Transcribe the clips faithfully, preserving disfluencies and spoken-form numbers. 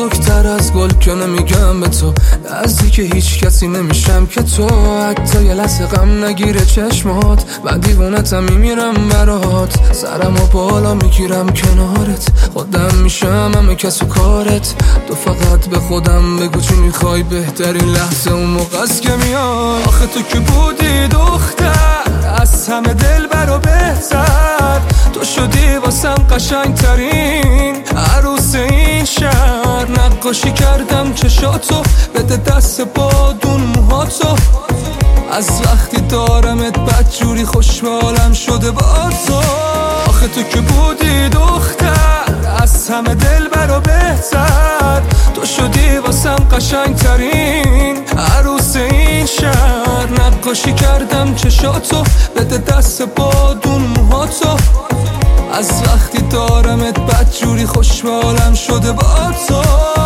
نازک‌تر از گل که نمیگم به تو، نزدیک هیچ کسی نمیشم که تو حتی یه لحظه غم نگیره چشمات. من دیوونتم میمیرم برات، سرمو بالا میگیرم کنارت، خودم میشم همه کس و کارت. تو فقط به خودم بگو چی میخوای، بهترین لحظه اون موقع است که میای. آخه تو که بودی دختر از همه دل برا بهتر، تو شدی واسم قشنگ ترین عروس این شهر. نقاشی کردم چشاتو، بده دست بادون موهاتو، از وقتی دارمت بدجوری خوشحالم شده با تو. آخه تو که بودی دختر از همه دل برا بهتر، تو شدی واسم قشنگ ترین عروس این شهر. نقاشی کردم چشاتو، بده دست بادون موهاتو، از وقتی دارمت بدجوری خوشحالم شده با تو.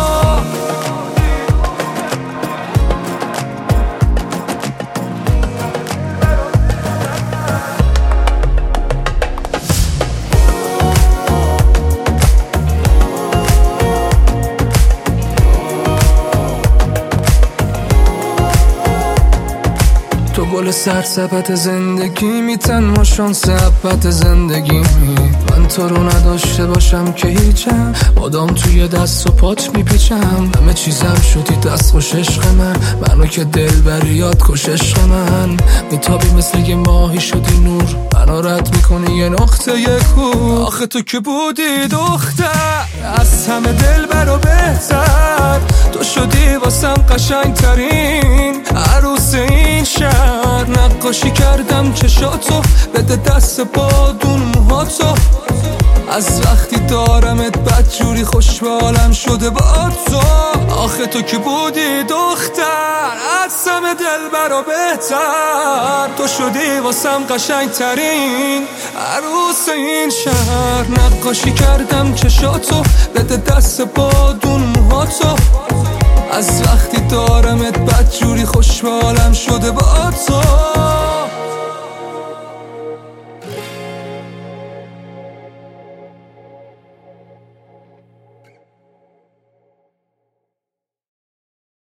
تو گل سرسبت زندگی میتن ما شانس حبت زندگی می. من تو رو نداشته باشم که هیچم، بادام توی دست و پات میپیچم. همه چیزم شدی دست خوش عشق من، منو که دل بریاد کش عشق من. میتابی مثل یه ماهی شدی نور، منو رد میکنی یه نقطه یه کور. آخه تو که بودی دختر از همه دل برا بهتر، تو شدی واسم قشنگ ترین عروس این شهر. نقاشی کردم چشاتو، بده دست بادون موهاتو، از وقتی دارمت بدجوری خوشحالم شده با تو. آخه تو که بودی دختر از همه دل برا بهتر، تو شدی واسم قشنگ ترین عروس این شهر. نقاشی کردم چشاتو، بده دست بادون موهاتو، از وقتی دارمت بدجوری خوشحالم شده با تو.